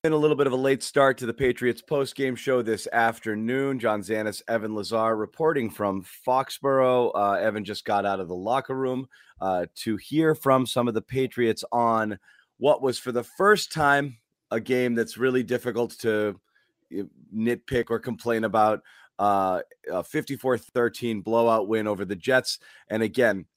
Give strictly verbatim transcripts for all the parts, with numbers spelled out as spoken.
a little bit of a late start to the Patriots post-game show this afternoon. John Zanis, Evan Lazar reporting from Foxborough. Uh, Evan just got out of the locker room uh, to hear from some of the Patriots on what was, for the first time, a game that's really difficult to nitpick or complain about. Uh, a fifty-four thirteen blowout win over the Jets. And again,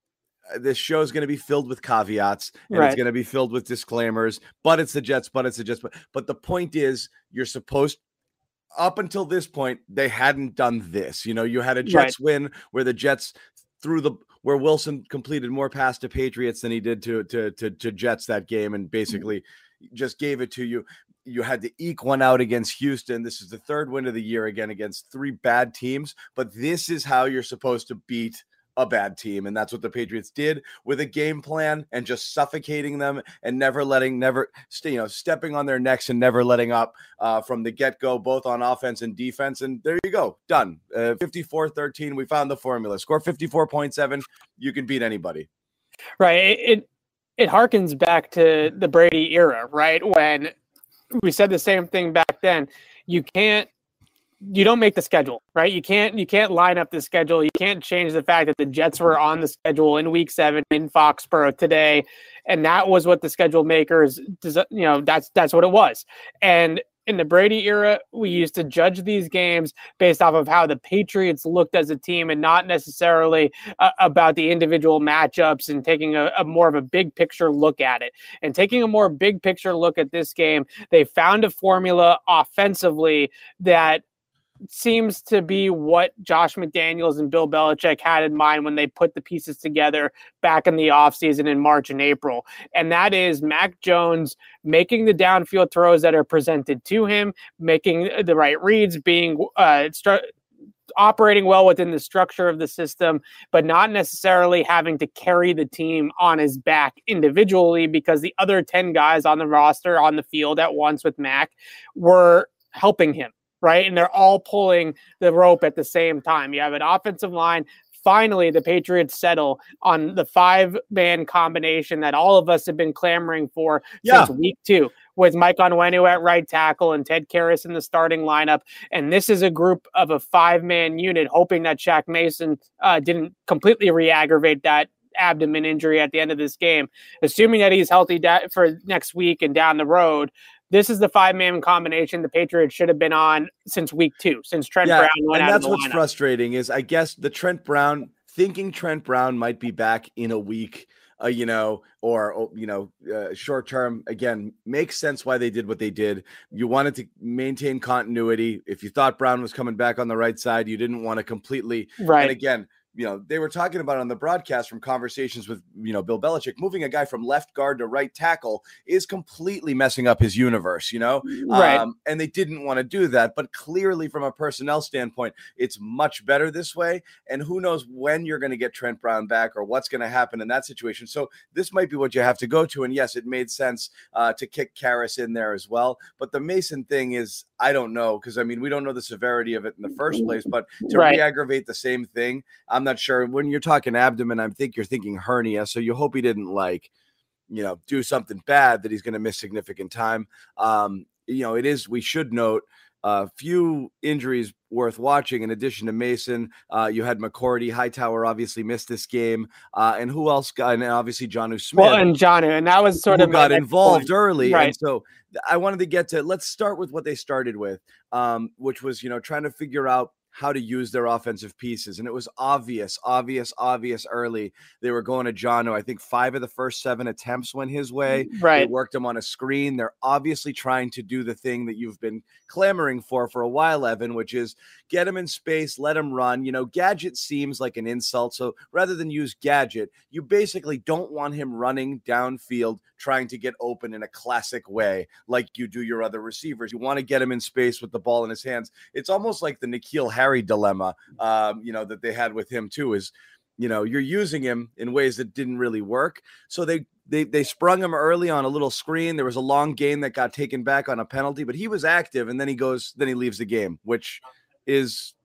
this show is going to be filled with caveats and right. It's going to be filled with disclaimers, but it's the Jets, but it's the Jets. But, but the point is, you're supposed, up until this point, they hadn't done this. You know, you had a Jets right. win where the Jets threw the, where Wilson completed more pass to Patriots than he did to, to, to, to Jets that game. And basically mm-hmm. just gave it to you. You had to eke one out against Houston. This is the third win of the year, again, against three bad teams, but this is how you're supposed to beat a bad team. And that's what the Patriots did with a game plan and just suffocating them and never letting, never, you know, stepping on their necks and never letting up uh, from the get-go, both on offense and defense. And there you go. Done. Uh, fifty-four thirteen. We found the formula. Score fifty-four point seven. You can beat anybody. Right. It, it harkens back to the Brady era, right? When we said the same thing back then. You can't, you don't make the schedule, right? You can't, you can't line up the schedule. You can't change the fact that the Jets were on the schedule in week seven in Foxborough today. And that was what the schedule makers, you know, that's, that's what it was. And in the Brady era, we used to judge these games based off of how the Patriots looked as a team and not necessarily uh, about the individual matchups, and taking a, a more of a big picture look at it. And taking a more big picture look at this game, they found a formula offensively that seems to be what Josh McDaniels and Bill Belichick had in mind when they put the pieces together back in the offseason in March and April. And that is Mac Jones making the downfield throws that are presented to him, making the right reads, being uh, stru- operating well within the structure of the system, but not necessarily having to carry the team on his back individually, because the other ten guys on the roster on the field at once with Mac were helping him. Right. And they're all pulling the rope at the same time. You have an offensive line. Finally, the Patriots settle on the five-man combination that all of us have been clamoring for yeah. since week two, with Mike Onwenu at right tackle and Ted Karras in the starting lineup. And this is a group of a five-man unit, hoping that Shaq Mason uh, didn't completely re-aggravate that abdomen injury at the end of this game. Assuming that he's healthy da- for next week and down the road, this is the five-man combination the Patriots should have been on since week two, since Trent yeah, Brown went and out that's of the what's lineup. Frustrating is, I guess, the Trent Brown, thinking Trent Brown might be back in a week, uh, you know, or, you know, uh, short term, again, makes sense why they did what they did. You wanted to maintain continuity. If you thought Brown was coming back on the right side, you didn't want to completely. Right. And again, you know, they were talking about on the broadcast from conversations with, you know, Bill Belichick, moving a guy from left guard to right tackle is completely messing up his universe, you know, right. Um, and they didn't want to do that. But clearly, from a personnel standpoint, it's much better this way. And who knows when you're going to get Trent Brown back or what's going to happen in that situation. So this might be what you have to go to. And yes, it made sense uh, to kick Karras in there as well. But the Mason thing is, I don't know, because I mean, we don't know the severity of it in the first place, but to right. re-aggravate the same thing, I'm not sure. When you're talking abdomen, I think you're thinking hernia. So you hope he didn't, like, you know, do something bad that he's going to miss significant time. Um, you know, it is, we should note a uh, few injuries worth watching. In addition to Mason, uh, you had McCourty. Hightower obviously missed this game. Uh, and who else got, and obviously Jonnu Smith. Well, and Jonnu, and that was sort who of got involved point. early. Right. And so I wanted to get to, let's start with what they started with, um, which was, you know, trying to figure out how to use their offensive pieces. And it was obvious, obvious, obvious early. They were going to Jonnu. I think five of the first seven attempts went his way. Right. They worked him on a screen. They're obviously trying to do the thing that you've been clamoring for for a while, Evan, which is get him in space, let him run. You know, gadget seems like an insult. So rather than use gadget, you basically don't want him running downfield trying to get open in a classic way like you do your other receivers. You want to get him in space with the ball in his hands. It's almost like the N'Keal Harry dilemma, um, you know, that they had with him too, is, you know, you're using him in ways that didn't really work. So they They they sprung him early on a little screen. There was a long gain that got taken back on a penalty, but he was active, and then he goes, then he leaves the game, which is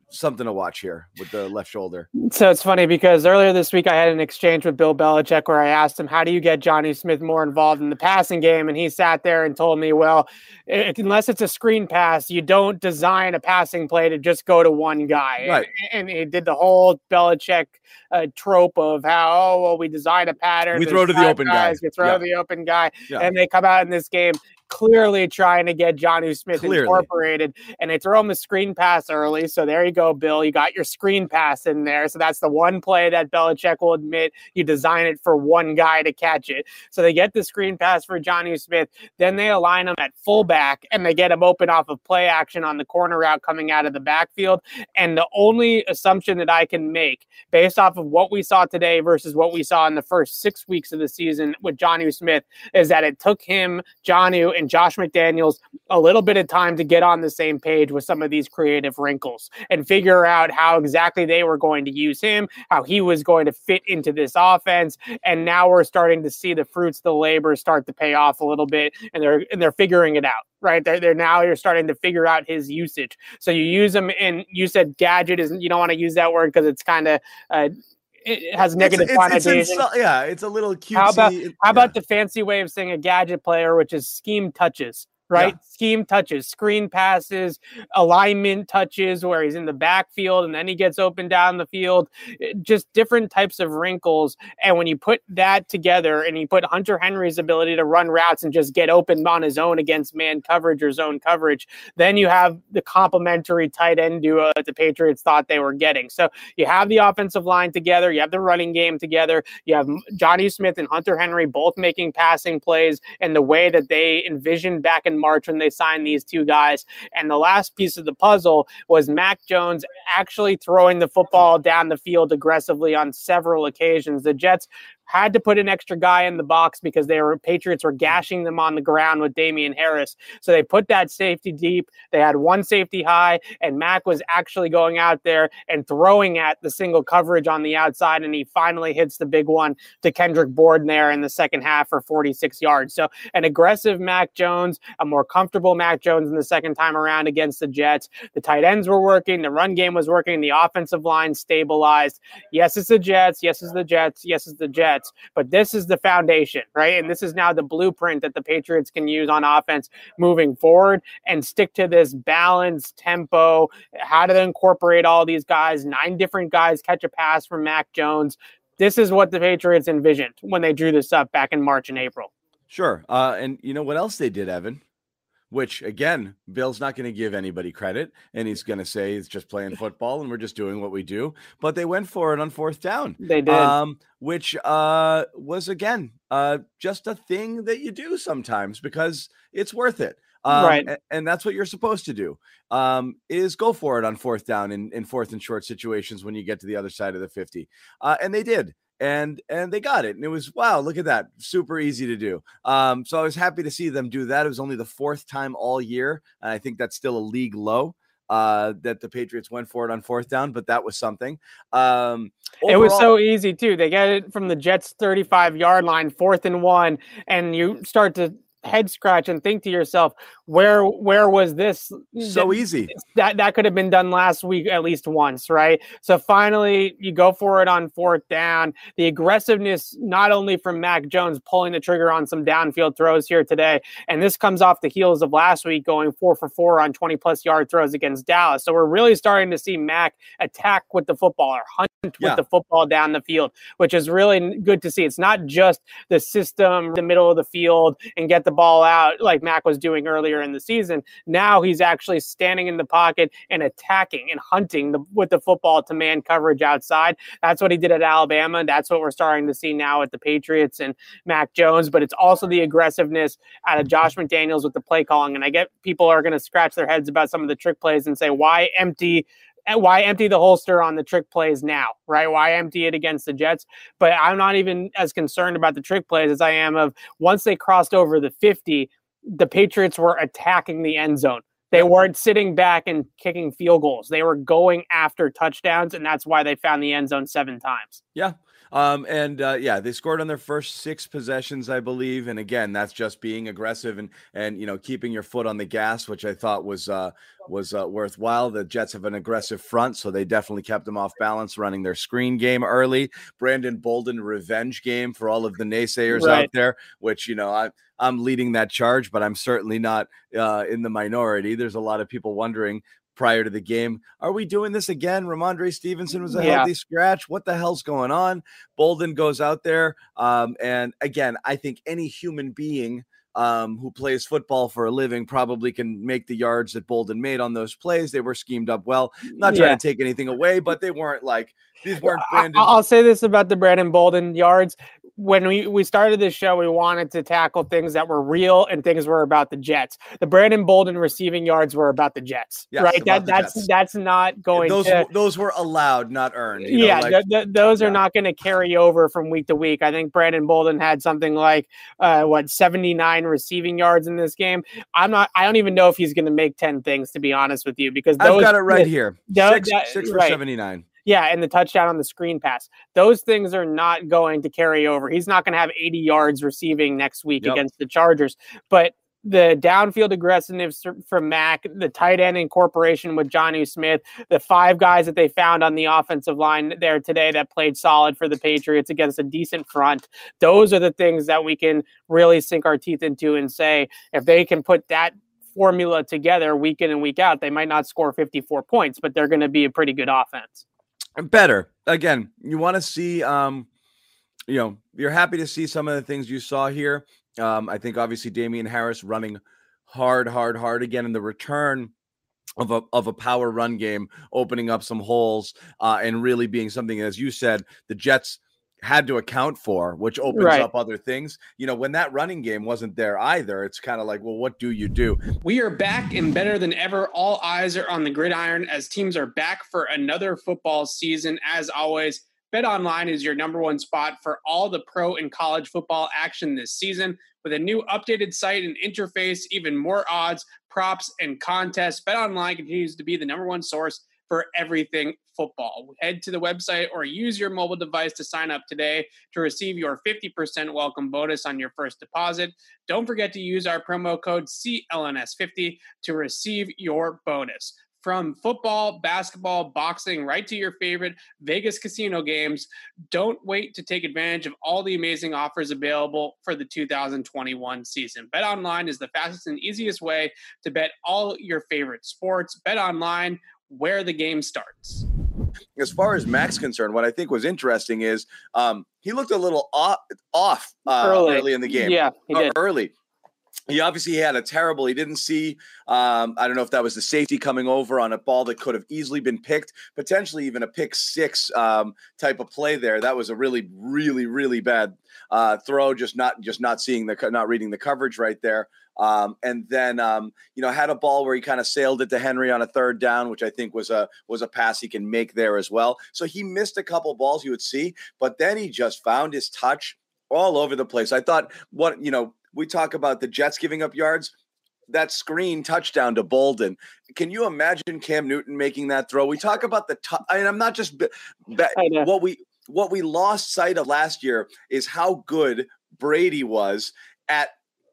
something to watch here with the left shoulder. So it's funny because earlier this week I had an exchange with Bill Belichick where I asked him, how do you get Johnny Smith more involved in the passing game? And he sat there and told me, well, it, unless it's a screen pass, you don't design a passing play to just go to one guy. Right. And, and he did the whole Belichick uh, trope of how, oh, well, we design a pattern. We throw to the open guy. We throw yeah. to the open guy. Yeah. And they come out in this game clearly trying to get Jonnu Smith clearly. incorporated, and they throw him a screen pass early. So there you go, Bill. You got your screen pass in there. So that's the one play that Belichick will admit you design it for one guy to catch it. So they get the screen pass for Jonnu Smith. Then they align him at fullback, and they get him open off of play action on the corner route coming out of the backfield. And the only assumption that I can make based off of what we saw today versus what we saw in the first six weeks of the season with Jonnu Smith is that it took him, Jonnu, and Josh McDaniels a little bit of time to get on the same page with some of these creative wrinkles and figure out how exactly they were going to use him, how he was going to fit into this offense. And now we're starting to see the fruits of the labor start to pay off a little bit, and they're and they're figuring it out. Right. They're, they're now you're starting to figure out his usage. So you use them in, you said gadget isn't, you don't want to use that word because it's kind of, uh, it has negative it's, connotation. It's, it's, yeah, it's a little cutesy. How about, it, how about yeah. the fancy way of saying a gadget player, which is scheme touches? Right? Yeah. Scheme touches, screen passes, alignment touches where he's in the backfield and then he gets open down the field, just different types of wrinkles. And when you put that together and you put Hunter Henry's ability to run routes and just get open on his own against man coverage or zone coverage, then you have the complementary tight end duo that the Patriots thought they were getting. So you have the offensive line together, you have the running game together, you have Jonnu Smith and Hunter Henry both making passing plays in the way that they envisioned back in March when they signed these two guys. And the last piece of the puzzle was Mac Jones actually throwing the football down the field aggressively on several occasions. The Jets had to put an extra guy in the box because they were Patriots were gashing them on the ground with Damian Harris. So they put that safety deep. They had one safety high, and Mac was actually going out there and throwing at the single coverage on the outside, and he finally hits the big one to Kendrick Bourne there in the second half for forty-six yards. So an aggressive Mac Jones, a more comfortable Mac Jones in the second time around against the Jets. The tight ends were working. The run game was working. The offensive line stabilized. Yes, it's the Jets. Yes, it's the Jets. Yes, it's the Jets. But this is the foundation, right? And this is now the blueprint that the Patriots can use on offense moving forward and stick to this balanced tempo. How to incorporate all these guys, nine different guys catch a pass from Mac Jones. This is what the Patriots envisioned when they drew this up back in March and April. Sure. Uh, and you know what else they did, Evan? Which, again, Bill's not going to give anybody credit, and he's going to say it's just playing football and we're just doing what we do. But they went for it on fourth down. They did. Um, which uh, was, again, uh, just a thing that you do sometimes because it's worth it. Um, right. And, and that's what you're supposed to do, um, is go for it on fourth down in, in fourth and short situations when you get to the other side of the fifty. Uh, and they did. And and they got it. And it was, wow, look at that. Super easy to do. Um, so I was happy to see them do that. It was only the fourth time all year. And I think that's still a league low uh, that the Patriots went for it on fourth down. But that was something. Um, overall, it was so easy, too. They get it from the Jets' thirty-five-yard line, fourth and one. And you start to head scratch and think to yourself, where where was this? So that, easy. That that could have been done last week at least once, right? So finally, you go for it on fourth down. The aggressiveness, not only from Mac Jones pulling the trigger on some downfield throws here today, and this comes off the heels of last week going four for four on twenty-plus yard throws against Dallas. So we're really starting to see Mac attack with the football or hunt yeah. with the football down the field, which is really good to see. It's not just the system, the middle of the field, and get the ball out like Mac was doing earlier in the season. Now he's actually standing in the pocket and attacking and hunting the, with the football to man coverage outside. That's what he did at Alabama. That's what we're starting to see now at the Patriots and Mac Jones. But it's also the aggressiveness out of Josh McDaniels with the play calling. And I get people are going to scratch their heads about some of the trick plays and say, why empty Why empty the holster on the trick plays now, right? Why empty it against the Jets? But I'm not even as concerned about the trick plays as I am of once they crossed over the fifty, the Patriots were attacking the end zone. They weren't sitting back and kicking field goals. They were going after touchdowns, and that's why they found the end zone seven times. Yeah. Um, and uh, yeah, they scored on their first six possessions, I believe. And again, that's just being aggressive and and you know keeping your foot on the gas, which I thought was uh, was uh, worthwhile. The Jets have an aggressive front, so they definitely kept them off balance, running their screen game early. Brandon Bolden revenge game for all of the naysayers right. out there, which you know I. I'm leading that charge, but I'm certainly not uh, in the minority. There's a lot of people wondering prior to the game, are we doing this again? Ramondre Stevenson was a yeah. healthy scratch. What the hell's going on? Bolden goes out there. Um, and again, I think any human being um, who plays football for a living probably can make the yards that Bolden made on those plays. They were schemed up well. Not trying yeah. to take anything away, but they weren't like, these weren't Brandon. I'll say this about the Brandon Bolden yards. When we, we started this show, we wanted to tackle things that were real and things were about the Jets. The Brandon Bolden receiving yards were about the Jets, yes, right? That that's Jets. That's not going. Those to, those were allowed, not earned. You yeah, know, like, th- th- those yeah. are not going to carry over from week to week. I think Brandon Bolden had something like uh, what seventy-nine receiving yards in this game. I'm not. I don't even know if he's going to make ten things, to be honest with you, because those, I've got it right here. Those, six, that, six for right. seventy-nine. Yeah, and the touchdown on the screen pass. Those things are not going to carry over. He's not going to have eighty yards receiving next week yep. against the Chargers. But the downfield aggressiveness from Mac, the tight end incorporation with Jonnu Smith, the five guys that they found on the offensive line there today that played solid for the Patriots against a decent front, those are the things that we can really sink our teeth into and say, if they can put that formula together week in and week out, they might not score fifty-four points, but they're going to be a pretty good offense. Better. Again, you want to see, um, you know, you're happy to see some of the things you saw here. Um, I think obviously Damian Harris running hard, hard, hard again in the return of a of a power run game, opening up some holes uh, and really being something, as you said, the Jets had to account for, which opens right. up other things. You know, when that running game wasn't there either, it's kind of like, well, what do you do? We are back and better than ever. All eyes are on the gridiron as teams are back for another football season. As always, BetOnline is your number one spot for all the pro and college football action this season. With a new updated site and interface, even more odds, props, and contests, BetOnline continues to be the number one source for everything football. Head to the website or use your mobile device to sign up today to receive your fifty percent welcome bonus on your first deposit. Don't forget to use our promo code C L N S fifty to receive your bonus. From football, basketball, boxing, right to your favorite Vegas casino games, don't wait to take advantage of all the amazing offers available for the two thousand twenty-one season. BetOnline is the fastest and easiest way to bet all your favorite sports. BetOnline, where the game starts. As far as Mac's concerned, what I think was interesting is um, he looked a little off, off uh, early. early in the game. Yeah, he did. Uh, early. He obviously had a terrible, he didn't see, um, I don't know if that was the safety coming over on a ball that could have easily been picked, potentially even a pick six um, type of play there. That was a really, really, really bad uh, throw, just not just not seeing the, not reading the coverage right there. Um, and then, um, you know, had a ball where he kind of sailed it to Henry on a third down, which I think was a was a pass he can make there as well. So he missed a couple balls you would see, but then he just found his touch all over the place. I thought, what, you know, we talk about the Jets giving up yards. That screen touchdown to Bolden. Can you imagine Cam Newton making that throw? We talk about the t- I mean, I'm not just be- be- what we what we lost sight of last year is how good Brady was at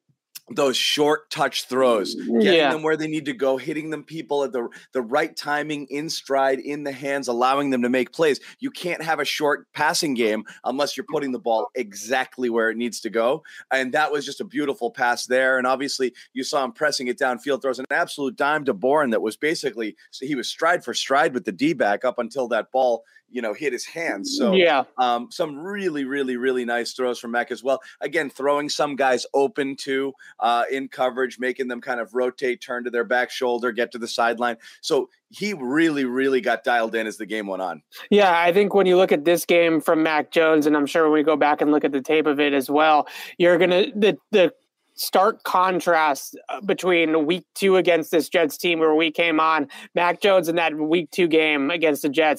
those short touch throws, getting yeah. them where they need to go, hitting them people at the, the right timing, in stride, in the hands, allowing them to make plays. You can't have a short passing game unless you're putting the ball exactly where it needs to go. And that was just a beautiful pass there. And obviously you saw him pressing it downfield, throws an absolute dime to Bourne that was basically, so he was stride for stride with the D-back up until that ball, you know, hit his hands. So yeah, um, some really, really, really nice throws from Mac as well. Again, throwing some guys open to uh, in coverage, making them kind of rotate, turn to their back shoulder, get to the sideline. So he really, really got dialed in as the game went on. Yeah, I think when you look at this game from Mac Jones, and I'm sure when we go back and look at the tape of it as well, you're going to, the, the, stark contrast between week two against this Jets team where we came on, Mac Jones in that week two game against the Jets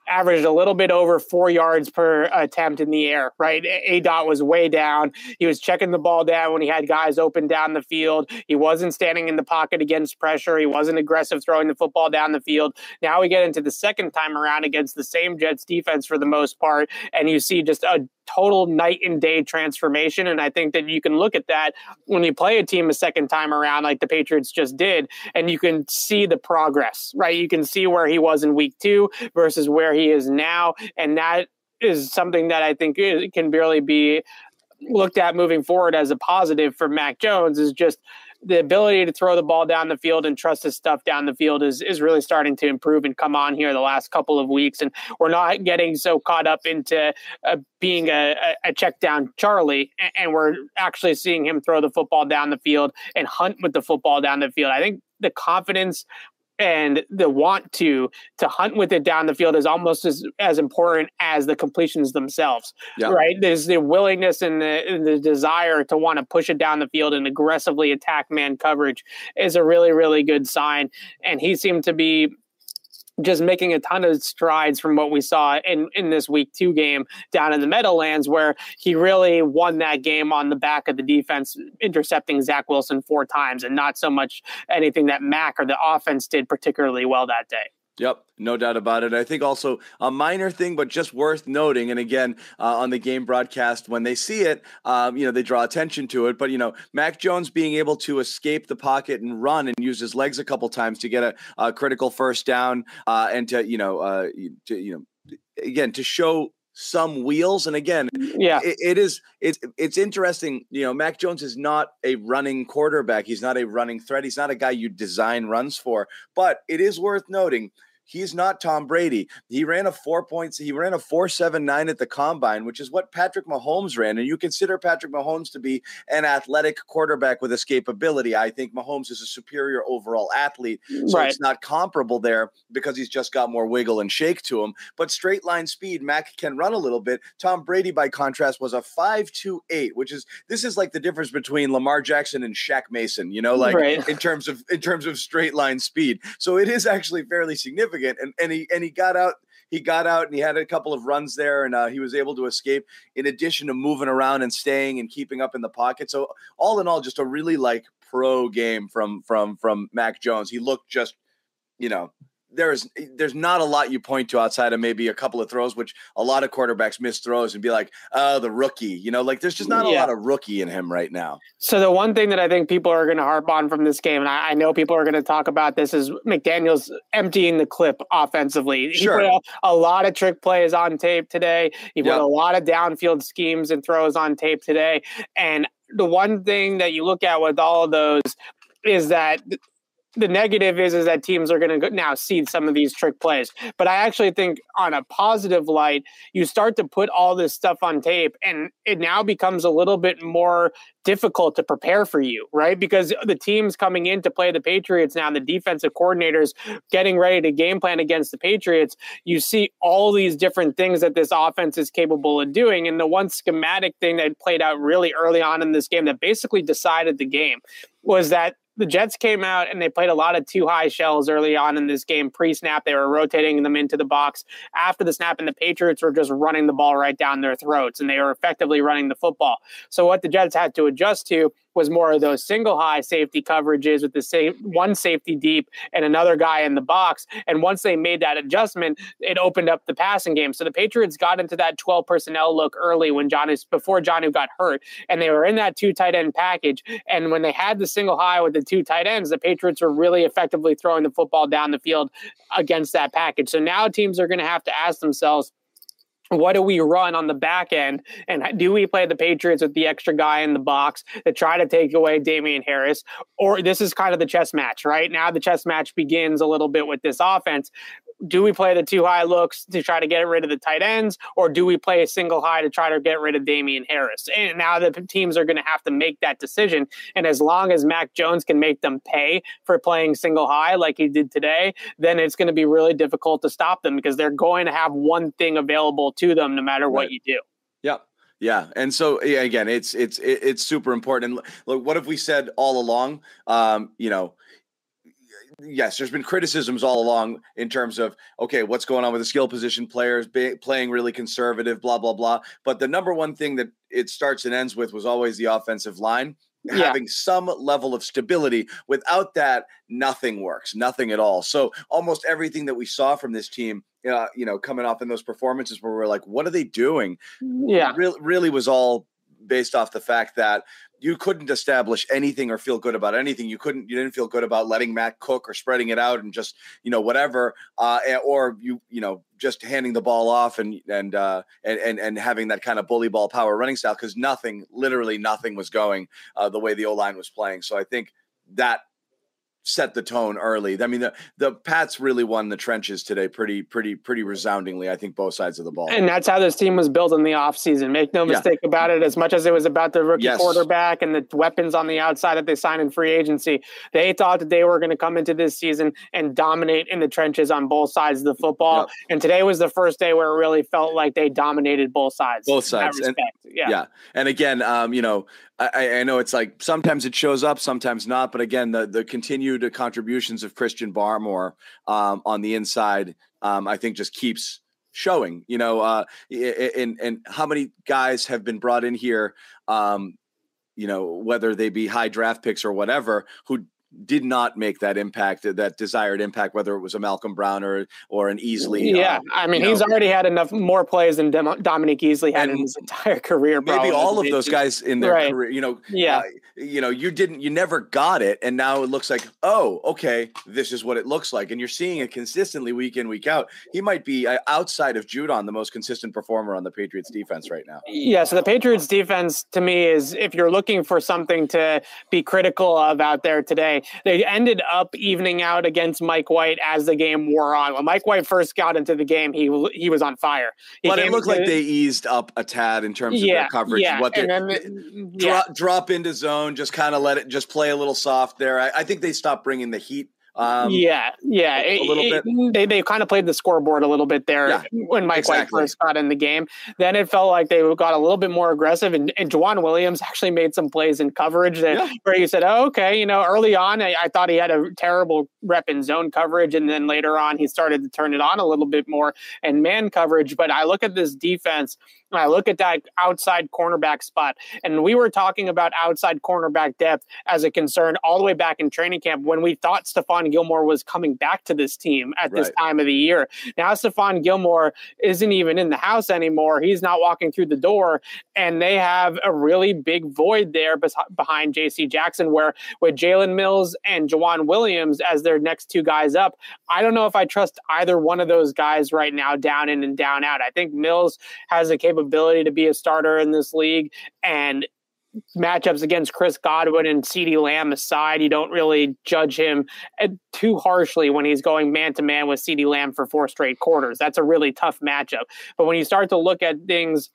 averaged a little bit over four yards per attempt in the air, right? A dot was way down. He was checking the ball down when he had guys open down the field. He wasn't standing in the pocket against pressure. He wasn't aggressive throwing the football down the field. Now we get into the second time around against the same Jets defense for the most part, and you see just a total night and day transformation. And I think that you can look at that when you play a team a second time around like the Patriots just did, and you can see the progress, right? You can see where he was in week two versus where he is now. And that is something that I think is, can barely be looked at moving forward as a positive for Mac Jones, is just the ability to throw the ball down the field and trust his stuff down the field is, is really starting to improve and come on here the last couple of weeks. And we're not getting so caught up into uh, being a, a check down Charlie, and, and we're actually seeing him throw the football down the field and hunt with the football down the field. I think the confidence and the want to to hunt with it down the field is almost as, as important as the completions themselves, yeah. right? There's the willingness and the, and the desire to want to push it down the field and aggressively attack man coverage is a really, really good sign. And he seemed to be just making a ton of strides from what we saw in, in this week two game down in the Meadowlands, where he really won that game on the back of the defense, intercepting Zach Wilson four times, and not so much anything that Mac or the offense did particularly well that day. Yep, no doubt about it. I think also a minor thing, but just worth noting. And again, uh, on the game broadcast, when they see it, um, you know, they draw attention to it. But, you know, Mac Jones being able to escape the pocket and run and use his legs a couple times to get a, a critical first down uh, and to, you know, uh, to, you know, again, to show some wheels. And again, yeah, it, it is, it's, it's interesting. You know, Mac Jones is not a running quarterback. He's not a running threat. He's not a guy you design runs for, but it is worth noting he's not Tom Brady. He ran a four points. He ran a four seven nine at the combine, which is what Patrick Mahomes ran. And you consider Patrick Mahomes to be an athletic quarterback with escapability. I think Mahomes is a superior overall athlete. So right. It's not comparable there because he's just got more wiggle and shake to him. But straight line speed, Mac can run a little bit. Tom Brady, by contrast, was a five two eight, which is this is like the difference between Lamar Jackson and Shaq Mason, you know, like right. in terms of in terms of straight line speed. So it is actually fairly significant. And and he and he got out, he got out and he had a couple of runs there, and uh, he was able to escape in addition to moving around and staying and keeping up in the pocket. So all in all, just a really like pro game from from from Mac Jones. He looked just, you know, there's there's not a lot you point to outside of maybe a couple of throws, which a lot of quarterbacks miss throws and be like, oh, the rookie, you know, like there's just not a yeah. lot of rookie in him right now. So the one thing that I think people are going to harp on from this game, and I, I know people are going to talk about this, is McDaniels emptying the clip offensively. Sure. He put a, a lot of trick plays on tape today. He put yep. a lot of downfield schemes and throws on tape today. And the one thing that you look at with all of those is that the negative is, is that teams are going to now see some of these trick plays. But I actually think on a positive light, you start to put all this stuff on tape and it now becomes a little bit more difficult to prepare for you, right? Because the teams coming in to play the Patriots now, the defensive coordinators getting ready to game plan against the Patriots, you see all these different things that this offense is capable of doing. And the one schematic thing that played out really early on in this game that basically decided the game was that the Jets came out and they played a lot of two high shells early on in this game. Pre-snap, they were rotating them into the box. After the snap, and the Patriots were just running the ball right down their throats, and they were effectively running the football. So what the Jets had to adjust to was more of those single high safety coverages with the same one safety deep and another guy in the box. And once they made that adjustment, it opened up the passing game. So the Patriots got into that twelve personnel look early when Johnny, before Johnny got hurt, and they were in that two tight end package. And when they had the single high with the two tight ends, the Patriots were really effectively throwing the football down the field against that package. So now teams are going to have to ask themselves, what do we run on the back end? And do we play the Patriots with the extra guy in the box to try to take away Damian Harris? Or this is kind of the chess match, right? Now the chess match begins a little bit with this offense. Do we play the two high looks to try to get rid of the tight ends, or do we play a single high to try to get rid of Damian Harris? And now the teams are going to have to make that decision. And as long as Mac Jones can make them pay for playing single high like he did today, then it's going to be really difficult to stop them because they're going to have one thing available to them no matter what right. you do. Yep. Yeah. And so yeah, again, it's, it's, it's super important. And look, what have we said all along? Um, you know, yes, there's been criticisms all along in terms of, okay, what's going on with the skill position players be, playing really conservative, blah, blah, blah. But the number one thing that it starts and ends with was always the offensive line. Yeah. Having some level of stability. Without that, nothing works, nothing at all. So almost everything that we saw from this team, uh, you know, coming off in those performances where we're like, what are they doing? Yeah, really, really was all based off the fact that you couldn't establish anything or feel good about anything. You couldn't, you didn't feel good about letting Matt cook or spreading it out and just, you know, whatever, uh, or you, you know, just handing the ball off and, and, uh, and, and, and having that kind of bully ball power running style. Cause nothing, literally nothing was going, uh, the way the O-line was playing. So I think that set the tone early. I mean, the, the Pats really won the trenches today pretty, pretty, pretty resoundingly, I think, both sides of the ball. And that's how this team was built in the offseason. Make no mistake yeah. about it. As much as it was about the rookie yes. quarterback and the weapons on the outside that they signed in free agency, they thought that they were going to come into this season and dominate in the trenches on both sides of the football. Yep. And today was the first day where it really felt like they dominated both sides. Both sides. And, yeah. yeah. And again, um, you know, I, I know it's like sometimes it shows up, sometimes not. But again, the, the continued contributions of Christian Barmore um, on the inside, um, I think just keeps showing, you know, uh, and, and how many guys have been brought in here, um, you know, whether they be high draft picks or whatever, who did not make that impact, that desired impact, whether it was a Malcolm Brown or or an Easley. Yeah, um, I mean, he's know. already had enough more plays than Dem- Dominic Easley had and in his entire career. Maybe all of those guys in their right. career, you know, yeah, uh, you know, you didn't, you never got it, and now it looks like, oh, okay, this is what it looks like, and you're seeing it consistently week in, week out. He might be uh, outside of Judon the most consistent performer on the Patriots defense right now. Yeah, so the Patriots defense to me is, if you're looking for something to be critical of out there today, they ended up evening out against Mike White as the game wore on. When Mike White first got into the game, he he was on fire. He but it looked like they eased up a tad in terms yeah, of their coverage. Yeah, what they and then, yeah. drop, drop into zone, just kind of let it just play a little soft there. I, I think they stopped bringing the heat. Um, yeah, yeah, a, a little it, bit. They they kind of played the scoreboard a little bit there yeah, when Mike exactly. White first got in the game. Then it felt like they got a little bit more aggressive, and, and Juwan Williams actually made some plays in coverage that yeah. where you said, "Oh, okay." You know, early on, I, I thought he had a terrible rep in zone coverage, and then later on, he started to turn it on a little bit more and man coverage. But I look at this defense. And I look at that outside cornerback spot, and we were talking about outside cornerback depth as a concern all the way back in training camp when we thought Stephon Gilmore was coming back to this team at this right. time of the year. Now Stephon Gilmore isn't even in the house anymore. He's not walking through the door, and they have a really big void there bes- behind J C Jackson, where with Jalen Mills and Juwan Williams as their next two guys up, I don't know if I trust either one of those guys right now down in and down out. I think Mills has a capability ability to be a starter in this league, and matchups against Chris Godwin and CeeDee Lamb aside, you don't really judge him too harshly when he's going man-to-man with CeeDee Lamb for four straight quarters. That's a really tough matchup. But when you start to look at things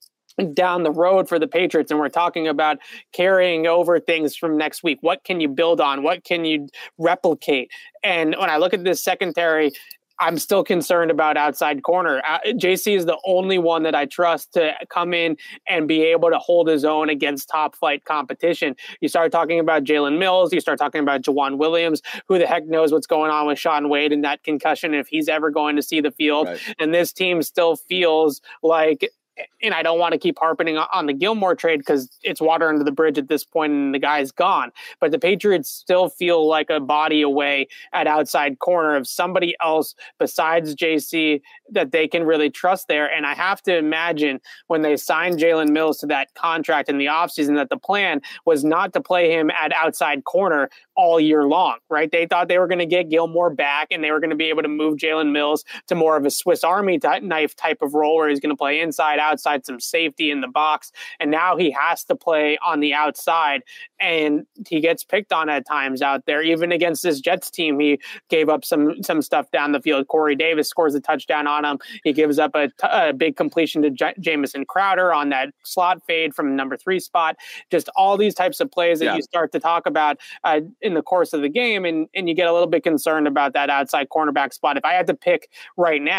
down the road for the Patriots, and we're talking about carrying over things from next week, what can you build on? What can you replicate? And when I look at this secondary, I'm still concerned about outside corner. Uh, J C is the only one that I trust to come in and be able to hold his own against top flight competition. You start talking about Jalen Mills, you start talking about Juwan Williams. Who the heck knows what's going on with Shaun Wade and that concussion, if he's ever going to see the field. Right. And this team still feels like, and I don't want to keep harping on the Gilmore trade because it's water under the bridge at this point and the guy's gone. But the Patriots still feel like a body away at outside corner of somebody else besides J C that they can really trust there. And I have to imagine when they signed Jalen Mills to that contract in the offseason that the plan was not to play him at outside corner all year long, right? They thought they were going to get Gilmore back and they were going to be able to move Jalen Mills to more of a Swiss Army type, knife type of role where he's going to play inside, outside, some safety in the box. And now he has to play on the outside, and he gets picked on at times out there. Even against this Jets team, he gave up some some stuff down the field. Corey Davis scores a touchdown on him. He gives up a, t- a big completion to J- Jamison Crowder on that slot fade from number three spot. Just all these types of plays that yeah. you start to talk about uh, in the course of the game, and, and you get a little bit concerned about that outside cornerback spot. If I had to pick right now,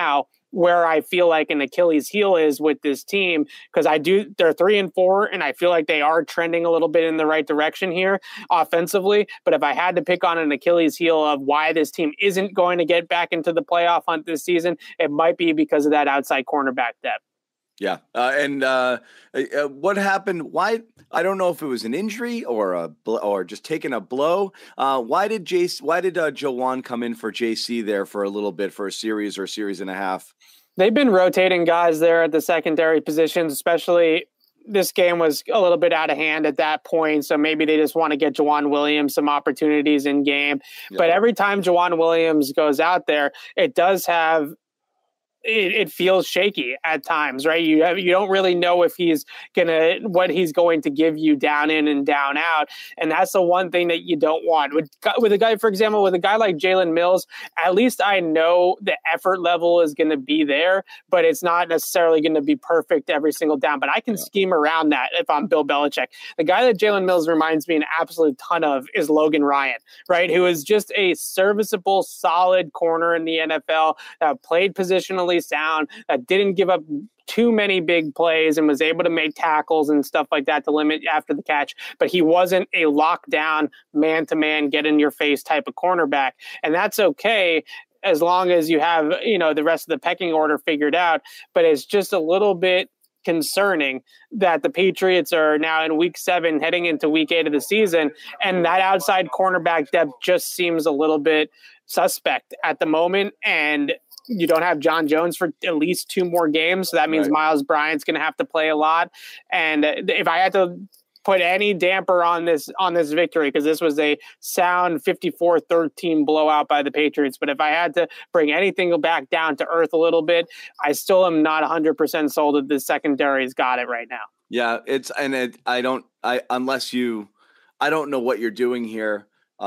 where I feel like an Achilles heel is with this team, because I do they're three and four, and I feel like they are trending a little bit in the right direction here offensively. But if I had to pick on an Achilles heel of why this team isn't going to get back into the playoff hunt this season, it might be because of that outside cornerback depth. Yeah. Uh, and uh, uh, what happened? Why? I don't know if it was an injury or a or just taking a blow. Uh, why did J C, why did uh, Juwan come in for J C there for a little bit for a series or a series and a half? They've been rotating guys there at the secondary positions, especially this game was a little bit out of hand at that point. So maybe they just want to get Juwan Williams some opportunities in game. Yeah. But every time Juwan Williams goes out there, it does have It, it feels shaky at times, right? You have, you don't really know if he's gonna what he's going to give you down in and down out, and that's the one thing that you don't want with with a guy, for example, with a guy like Jalen Mills. At least I know the effort level is going to be there, but it's not necessarily going to be perfect every single down. But I can yeah. scheme around that if I'm Bill Belichick. The guy that Jalen Mills reminds me an absolute ton of is Logan Ryan, right? Who is just a serviceable, solid corner in the N F L that played positionally sound, that didn't give up too many big plays and was able to make tackles and stuff like that to limit after the catch. But he wasn't a lockdown, man-to-man, get-in-your-face type of cornerback. And that's okay as long as you have, you know, the rest of the pecking order figured out. But it's just a little bit concerning that the Patriots are now in week seven heading into week eight of the season, and that outside cornerback depth just seems a little bit suspect at the moment. And you don't have John Jones for at least two more games. So that means right. Miles Bryant's going to have to play a lot. And if I had to put any damper on this, on this victory, because this was a sound fifty-four thirteen blowout by the Patriots. But if I had to bring anything back down to earth a little bit, I still am not one hundred percent sold that the secondary's got it right now. Yeah, it's, and it, I don't, I, unless you, I don't know what you're doing here.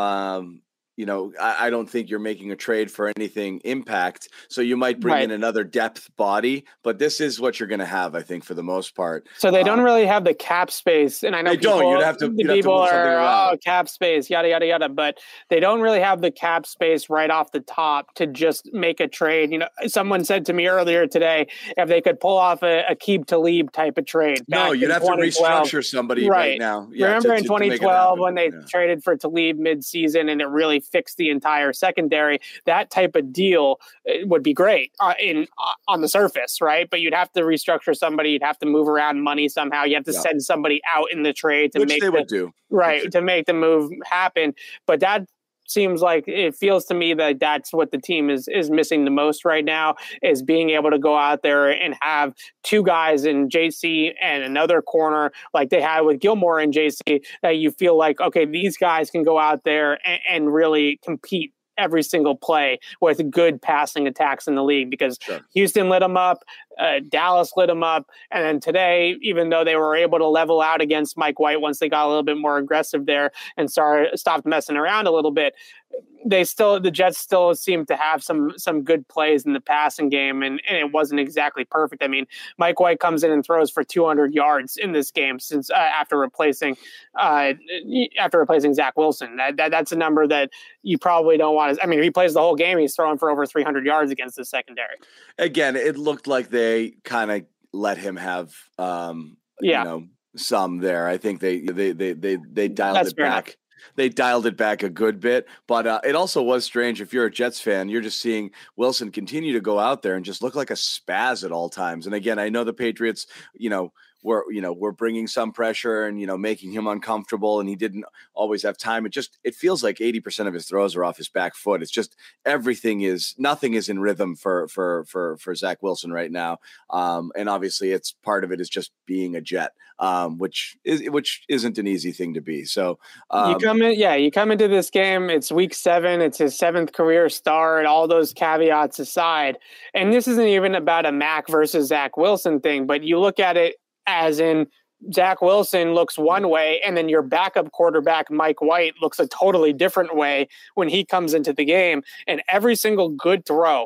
Um, You know, I, I don't think you're making a trade for anything impact. So you might bring right. in another depth body, but this is what you're going to have, I think, for the most part. So they don't um, really have the cap space. And I know they people, don't. You'd have to, the you'd have people to are, around. oh, cap space, yada, yada, yada. But they don't really have the cap space right off the top to just make a trade. You know, someone said to me earlier today, if they could pull off a, a Aqib Talib type of trade. No, you'd have to restructure somebody right, right now. Yeah, Remember to, in twenty twelve when they yeah. traded for Talib mid-season and it really fixed the entire secondary? That type of deal would be great uh, in uh, on the surface, right? But you'd have to restructure somebody. You'd have to move around money somehow. You have to yeah. send somebody out in the trade to Which make they the, would do right to make the move happen. But that seems like it feels to me that that's what the team is is missing the most right now, is being able to go out there and have two guys in J C and another corner like they had with Gilmore and J C, that you feel like, okay, these guys can go out there and, and really compete every single play with good passing attacks in the league, because sure. Houston lit them up, uh, Dallas lit them up, and then today, even though they were able to level out against Mike White once they got a little bit more aggressive there and started stopped messing around a little bit, they still the Jets still seem to have some some good plays in the passing game, and, and it wasn't exactly perfect. I mean, Mike White comes in and throws for two hundred yards in this game since uh, after replacing uh, after replacing Zach Wilson. That, that that's a number that you probably don't want to. I mean, if he plays the whole game, he's throwing for over three hundred yards against the secondary. Again, it looked like they kind of let him have um, yeah. you know, some there. I think they they they they they dialed that's it back. Enough. They dialed it back a good bit, but uh, it also was strange. If you're a Jets fan, you're just seeing Wilson continue to go out there and just look like a spaz at all times. And again, I know the Patriots, you know, were, you know, we're bringing some pressure and, you know, making him uncomfortable, and he didn't always have time. It just, it feels like eighty percent of his throws are off his back foot. It's just, everything is, nothing is in rhythm for, for, for, for Zach Wilson right now. Um, and obviously it's part of it is just being a Jet, um, which is, which isn't an easy thing to be. So um, you come in, yeah, you come into this game, it's week seven, it's his seventh career start, all those caveats aside. And this isn't even about a Mac versus Zach Wilson thing, but you look at it as in Zach Wilson looks one way, and then your backup quarterback, Mike White, looks a totally different way when he comes into the game. And every single good throw,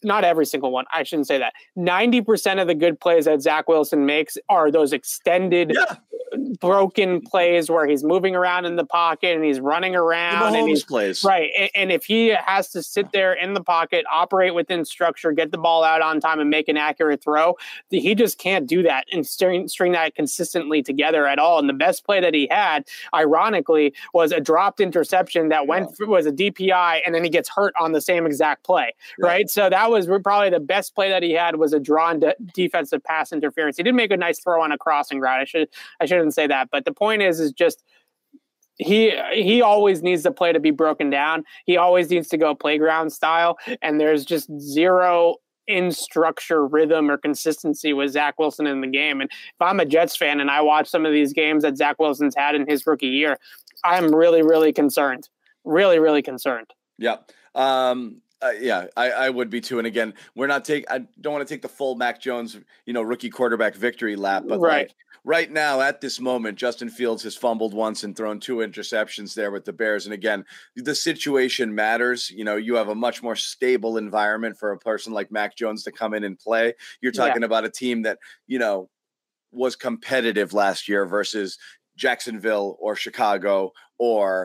not every single one. I shouldn't say that. ninety percent of the good plays that Zach Wilson makes are those extended, yeah. broken plays where he's moving around in the pocket and he's running around. The and he's, plays. Right. And, and if he has to sit there in the pocket, operate within structure, get the ball out on time and make an accurate throw, he just can't do that and string, string that consistently together at all. And the best play that he had, ironically, was a dropped interception that went yeah. was a D P I, and then he gets hurt on the same exact play. Yeah. Right. So that was probably the best play that he had, was a drawn de- defensive pass interference. He did make a nice throw on a crossing route. I should I shouldn't say that, but the point is, is just he he always needs the play to be broken down. He always needs to go playground style, and there's just zero in structure, rhythm, or consistency with Zach Wilson in the game. And if I'm a Jets fan and I watch some of these games that Zach Wilson's had in his rookie year, I'm really, really concerned. Really, really concerned. Yeah. Um, Uh, yeah, I, I would be too. And again, we're not take. I don't want to take the full Mac Jones, you know, rookie quarterback victory lap, but right. like right now at this moment, Justin Fields has fumbled once and thrown two interceptions there with the Bears. And again, the situation matters. You know, you have a much more stable environment for a person like Mac Jones to come in and play. You're talking yeah. about a team that, you know, was competitive last year versus Jacksonville or Chicago or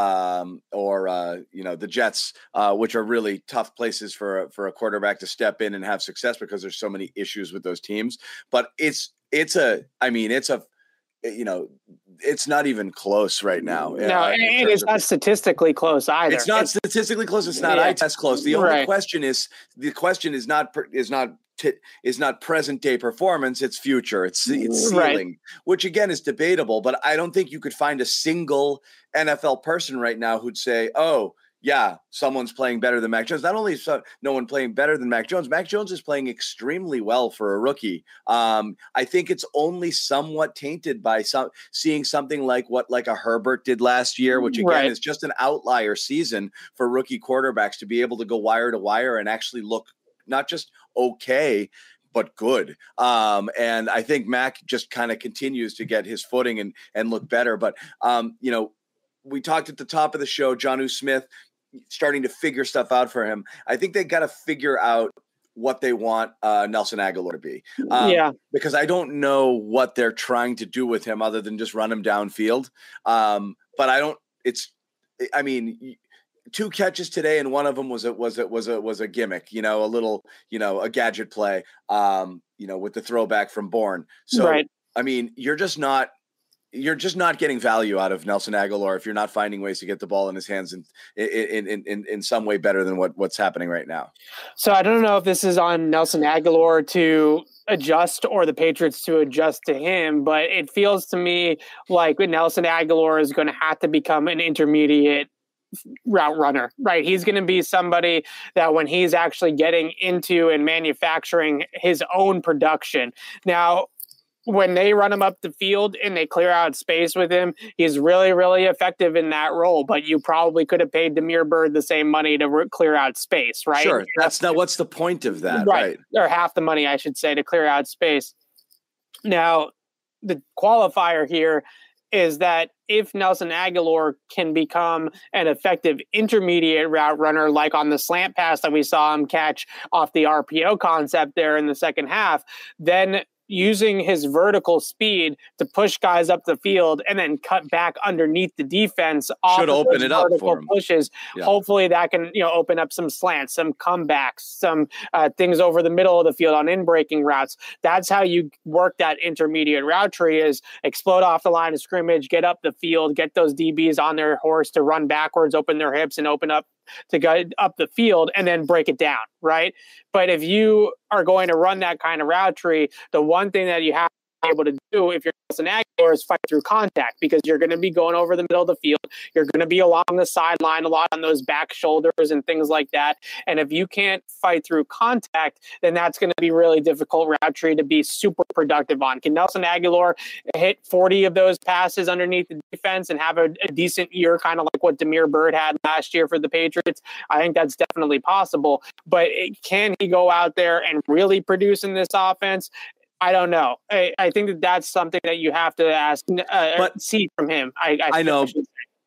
um or uh you know the Jets, uh which are really tough places for for a quarterback to step in and have success because there's so many issues with those teams. But it's it's a I mean it's a you know it's not even close right now. No, uh, and it's not statistically close either. It's not it's, statistically close. It's not yeah. eye test close. The only right. question is the question is not is not T- is not present day performance, it's future, it's it's ceiling, right. which again is debatable, but I don't think you could find a single N F L person right now who'd say, oh yeah, someone's playing better than Mac Jones. Not only is no one playing better than Mac Jones, Mac Jones is playing extremely well for a rookie. Um, I think it's only somewhat tainted by some seeing something like what like a Herbert did last year, which again right. is just an outlier season for rookie quarterbacks to be able to go wire to wire and actually look not just okay, but good. Um, and I think Mac just kind of continues to get his footing and and look better. But, um, you know, we talked at the top of the show, Jonnu Smith starting to figure stuff out for him. I think they got to figure out what they want uh, Nelson Agholor to be. Um, yeah. Because I don't know what they're trying to do with him other than just run him downfield. Um, but I don't, it's, I mean, two catches today, and one of them was a was it was a was a gimmick, you know, a little, you know, a gadget play, um, you know, with the throwback from Bourne. So right. I mean, you're just not you're just not getting value out of Nelson Agholor if you're not finding ways to get the ball in his hands in in in in, in some way better than what what's happening right now. So I don't know if this is on Nelson Agholor to adjust or the Patriots to adjust to him, but it feels to me like Nelson Agholor is going to have to become an intermediate route runner, right? He's going to be somebody that when he's actually getting into and manufacturing his own production. Now, when they run him up the field and they clear out space with him, he's really, really effective in that role. But you probably could have paid Damiere Byrd the same money to re- clear out space, right? Sure. That's not what's the point of that, right? right? Or half the money, I should say, to clear out space. Now, the qualifier here is that if Nelson Agholor can become an effective intermediate route runner, like on the slant pass that we saw him catch off the R P O concept there in the second half, then using his vertical speed to push guys up the field and then cut back underneath the defense off should of open it up for him. Pushes. Yeah. Hopefully that can, you know, open up some slants, some comebacks, some uh, things over the middle of the field on in-breaking routes. That's how you work that intermediate route tree, is explode off the line of scrimmage, get up the field, get those D Bs on their horse to run backwards, open their hips and open up to go up the field and then break it down, right? But if you are going to run that kind of route tree, the one thing that you have to be able to do if you're Nelson Agholor is fight through contact, because you're going to be going over the middle of the field. You're going to be along the sideline a lot on those back shoulders and things like that. And if you can't fight through contact, then that's going to be really difficult route tree to be super productive on. Can Nelson Agholor hit forty of those passes underneath the defense and have a, a decent year, kind of like what Damiere Byrd had last year for the Patriots? I think that's definitely possible. But it, can he go out there and really produce in this offense? I don't know. I, I think that that's something that you have to ask, uh, but, see from him. I, I, I know,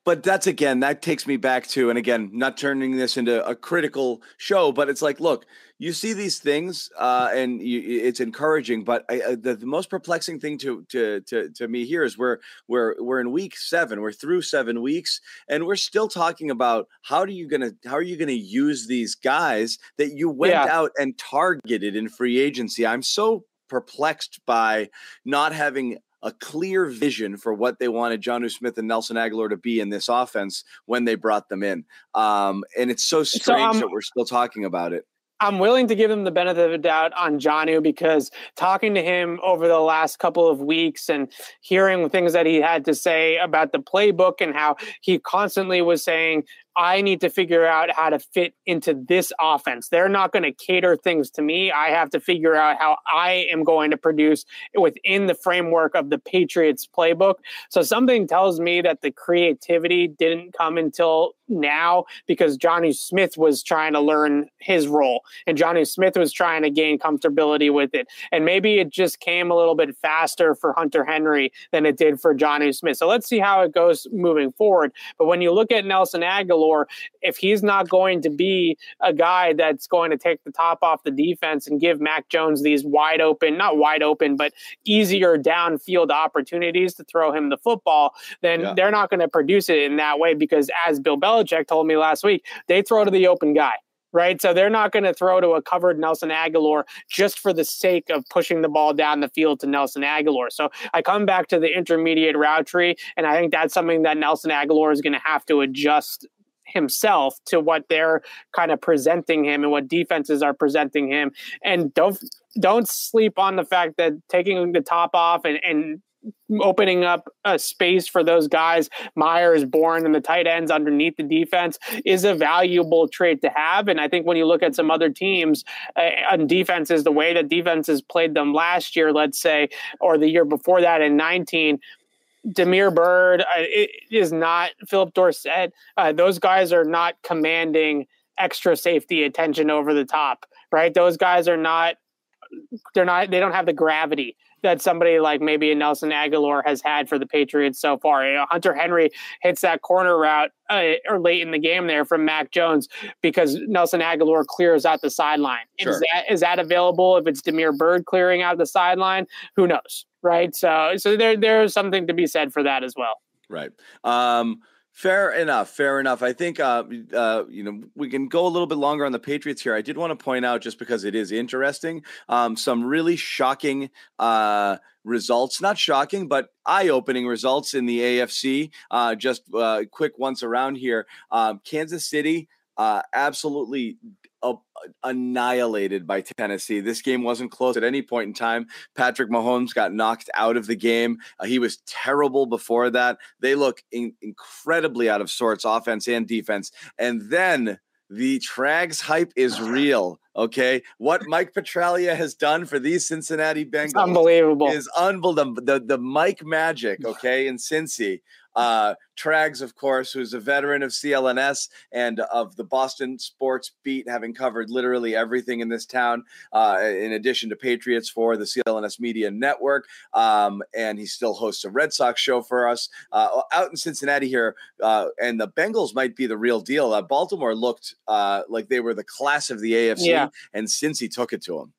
but that's, again, that takes me back to, and again, not turning this into a critical show, but it's like, look, you see these things uh, and you, it's encouraging, but I, I, the, the most perplexing thing to, to, to, to me here is we're, we're, we're in week seven, we're through seven weeks and we're still talking about how do you going to, how are you going to use these guys that you went yeah. out and targeted in free agency? I'm so perplexed by not having a clear vision for what they wanted Jonnu Smith and Nelson Agholor to be in this offense when they brought them in. Um, and it's so strange so, um, that we're still talking about it. I'm willing to give him the benefit of the doubt on Jonnu because talking to him over the last couple of weeks and hearing things that he had to say about the playbook and how he constantly was saying, I need to figure out how to fit into this offense. They're not going to cater things to me. I have to figure out how I am going to produce within the framework of the Patriots playbook. So something tells me that the creativity didn't come until now because Jonnu Smith was trying to learn his role and Jonnu Smith was trying to gain comfortability with it. And maybe it just came a little bit faster for Hunter Henry than it did for Jonnu Smith. So let's see how it goes moving forward. But when you look at Nelson Agholor, if he's not going to be a guy that's going to take the top off the defense and give Mac Jones these wide open, not wide open, but easier downfield opportunities to throw him the football, then yeah. they're not going to produce it in that way because as Bill Belichick told me last week, they throw to the open guy. Right. So they're not going to throw to a covered Nelson Agholor just for the sake of pushing the ball down the field to Nelson Agholor. So I come back to the intermediate route tree, and I think that's something that Nelson Agholor is going to have to adjust himself to what they're kind of presenting him and what defenses are presenting him. And don't don't sleep on the fact that taking the top off and, and opening up a space for those guys, Myers, Bourne, and the tight ends underneath the defense is a valuable trait to have. And I think when you look at some other teams uh, on defenses, the way that defenses played them last year, let's say, or the year before that in nineteen, Damiere Byrd uh, it is not Philip Dorsett. Uh, those guys are not commanding extra safety attention over the top, right? Those guys are not, they're not, they don't have the gravity that somebody like maybe a Nelson Agholor has had for the Patriots so far. You know, Hunter Henry hits that corner route uh, or late in the game there from Mac Jones because Nelson Agholor clears out the sideline. Sure. Is that, is that available if it's Damiere Byrd clearing out the sideline? Who knows? Right. So, so there, there's something to be said for that as well. Right. Um, Fair enough. Fair enough. I think, uh, uh, you know, we can go a little bit longer on the Patriots here. I did want to point out, just because it is interesting, um, some really shocking uh, results, not shocking, but eye-opening results in the A F C. Uh, just uh, quick once around here. Um, Kansas City uh, absolutely uh, annihilated by Tennessee. This game wasn't close at any point in time. Patrick Mahomes got knocked out of the game. Uh, he was terrible before that. They look in- incredibly out of sorts, offense and defense. And then the Trags hype is real. Okay, what Mike Petraglia has done for these Cincinnati Bengals it's unbelievable. is unbelievable. The the Mike magic, okay, in Cincy. Uh, Trags, of course, who's a veteran of C L N S and of the Boston sports beat, having covered literally everything in this town, uh, in addition to Patriots for the C L N S Media Network. Um, and he still hosts a Red Sox show for us uh, out in Cincinnati here. Uh, and the Bengals might be the real deal. Uh, Baltimore looked uh, like they were the class of the A F C, yeah. and Cincy took it to them.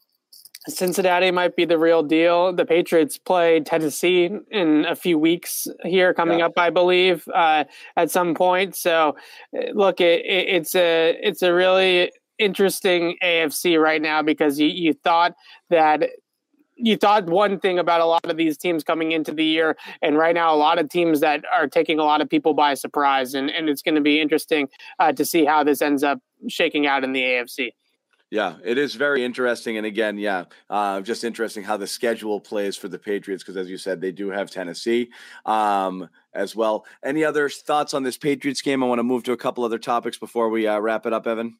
Cincinnati might be the real deal. The Patriots play Tennessee in a few weeks here coming yeah. up, I believe, uh, at some point. So, look, it, it, it's a it's a really interesting A F C right now because you, you thought that you thought one thing about a lot of these teams coming into the year, and right now a lot of teams that are taking a lot of people by surprise, and, and it's going to be interesting uh, to see how this ends up shaking out in the A F C. Yeah, it is very interesting. And again, yeah, uh, just interesting how the schedule plays for the Patriots, because as you said, they do have Tennessee um, as well. Any other thoughts on this Patriots game? I want to move to a couple other topics before we uh, wrap it up, Evan.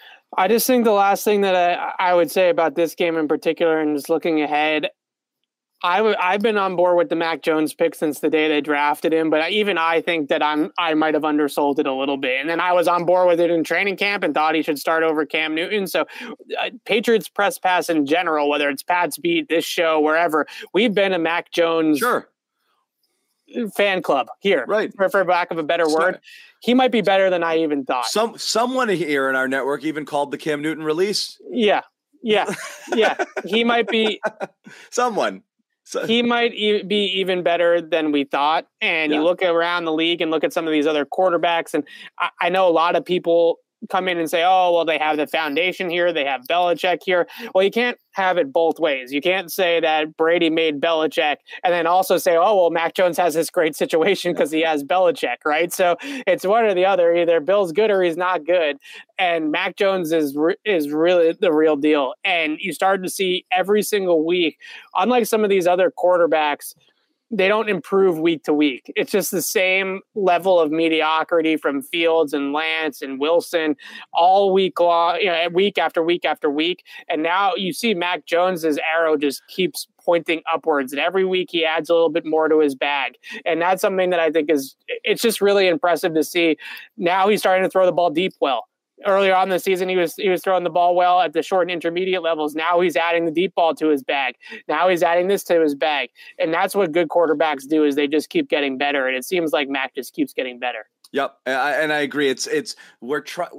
I just think the last thing that I, I would say about this game in particular, and just looking ahead, I w- I've been on board with the Mac Jones pick since the day they drafted him, but even I think that I'm I might have undersold it a little bit. And then I was on board with it in training camp and thought he should start over Cam Newton. So uh, Patriots press pass in general, whether it's Pat's Beat, this show, wherever, we've been a Mac Jones sure. fan club here, right? For, for lack of a better word, he might be better than I even thought. Some someone here in our network even called the Cam Newton release. Yeah, yeah, yeah. He might be someone. So, he might e- be even better than we thought. And yeah. you look around the league and look at some of these other quarterbacks, and I, I know a lot of people come in and say, oh, well, they have the foundation here. They have Belichick here. Well, you can't have it both ways. You can't say that Brady made Belichick and then also say, oh, well, Mac Jones has this great situation because he has Belichick, right? So it's one or the other. Either Bill's good or he's not good. And Mac Jones is re- is really the real deal. And you start to see every single week, unlike some of these other quarterbacks, they don't improve week to week. It's just the same level of mediocrity from Fields and Lance and Wilson all week long, you know, week after week after week. And now you see Mac Jones's arrow just keeps pointing upwards, and every week he adds a little bit more to his bag. And that's something that I think is, it's just really impressive to see. Now he's starting to throw the ball deep well. Earlier on in the season, he was he was throwing the ball well at the short and intermediate levels. Now he's adding the deep ball to his bag. Now he's adding this to his bag. And that's what good quarterbacks do, is they just keep getting better. And it seems like Mac just keeps getting better. Yep, I, and I agree. It's it's we're trying.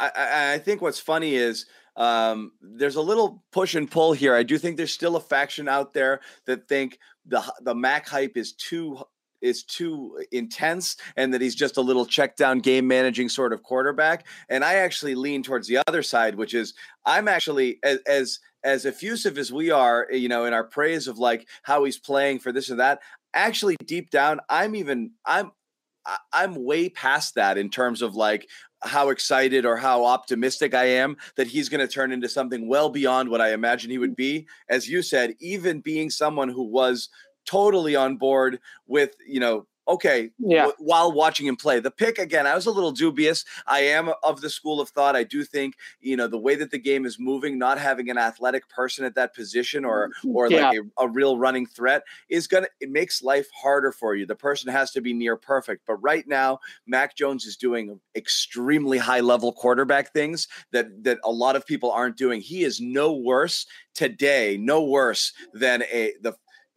I, I think what's funny is um, there's a little push and pull here. I do think there's still a faction out there that think the the Mac hype is too. is too intense and that he's just a little check down game managing sort of quarterback. And I actually lean towards the other side, which is I'm actually as, as, as effusive as we are, you know, in our praise of like how he's playing for this and that, actually deep down, I'm even, I'm, I'm way past that in terms of like how excited or how optimistic I am that he's going to turn into something well beyond what I imagine he would be. As you said, even being someone who was totally on board with, you know, okay, yeah. w- while watching him play. The pick, again, I was a little dubious. I am of the school of thought. I do think, you know, the way that the game is moving, not having an athletic person at that position or or yeah. like a, a real running threat is going to, it makes life harder for you. The person has to be near perfect. But right now, Mac Jones is doing extremely high level quarterback things that, that a lot of people aren't doing. He is no worse today, no worse than a, the,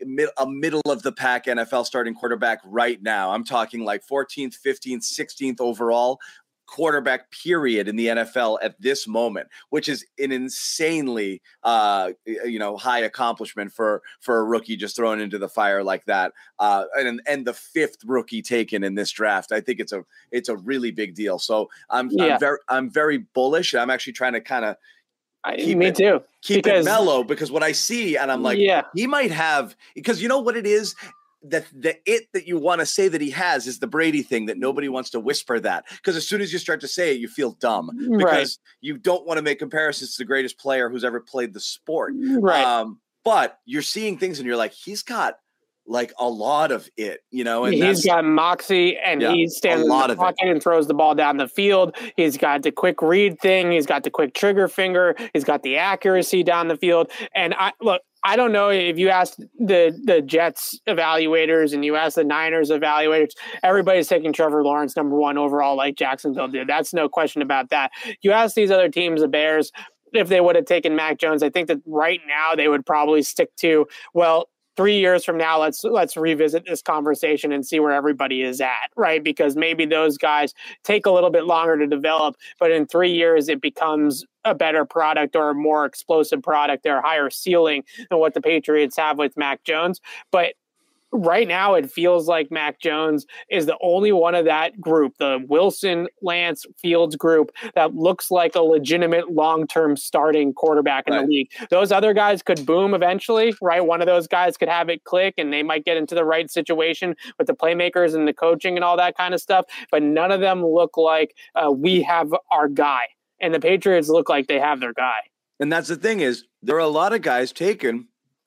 a middle of the pack N F L starting quarterback right now. I'm talking like fourteenth, fifteenth, sixteenth overall quarterback period in the N F L at this moment, which is an insanely, uh, you know, high accomplishment for, for a rookie just thrown into the fire like that. Uh, and, and the fifth rookie taken in this draft. I think it's a, it's a really big deal. So I'm, yeah. I'm very, I'm very bullish. I'm actually trying to kind of, Keep Me it, too. Keep because, it mellow because what I see, and I'm like, yeah. he might have, because you know what it is? That the it that you want to say that he has is the Brady thing that nobody wants to whisper that. Because as soon as you start to say it, you feel dumb because right. you don't want to make comparisons to the greatest player who's ever played the sport. Right. Um, but you're seeing things and you're like, he's got like a lot of it, you know, and he's got moxie and yeah, he stands in the pocket and throws the ball down the field. He's got the quick read thing. He's got the quick trigger finger. He's got the accuracy down the field. And I look, I don't know if you ask the, the Jets evaluators and you ask the Niners evaluators, everybody's taking Trevor Lawrence number one overall like Jacksonville did. That's no question about that. You ask these other teams, the Bears, if they would have taken Mac Jones, I think that right now they would probably stick to, well, three years from now, let's let's revisit this conversation and see where everybody is at, right? Because maybe those guys take a little bit longer to develop, but in three years it becomes a better product or a more explosive product or a higher ceiling than what the Patriots have with Mac Jones. But right now, it feels like Mac Jones is the only one of that group, the Wilson, Lance, Fields group, that looks like a legitimate long-term starting quarterback in right. the league. Those other guys could boom eventually, right? One of those guys could have it click and they might get into the right situation with the playmakers and the coaching and all that kind of stuff. But none of them look like uh, we have our guy. And the Patriots look like they have their guy. And that's the thing is there are a lot of guys taken,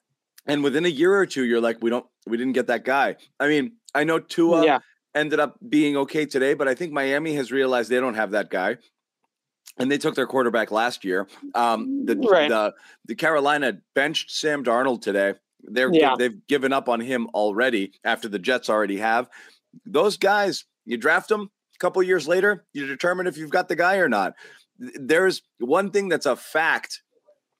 and within a year or two, you're like, we don't, we didn't get that guy. I mean, I know Tua yeah. ended up being okay today, but I think Miami has realized they don't have that guy. And they took their quarterback last year. Um, the, right. the the Carolina benched Sam Darnold today. They're yeah. they've given up on him already after the Jets already have. Those guys, you draft them a couple of years later, you determine if you've got the guy or not. There's one thing that's a fact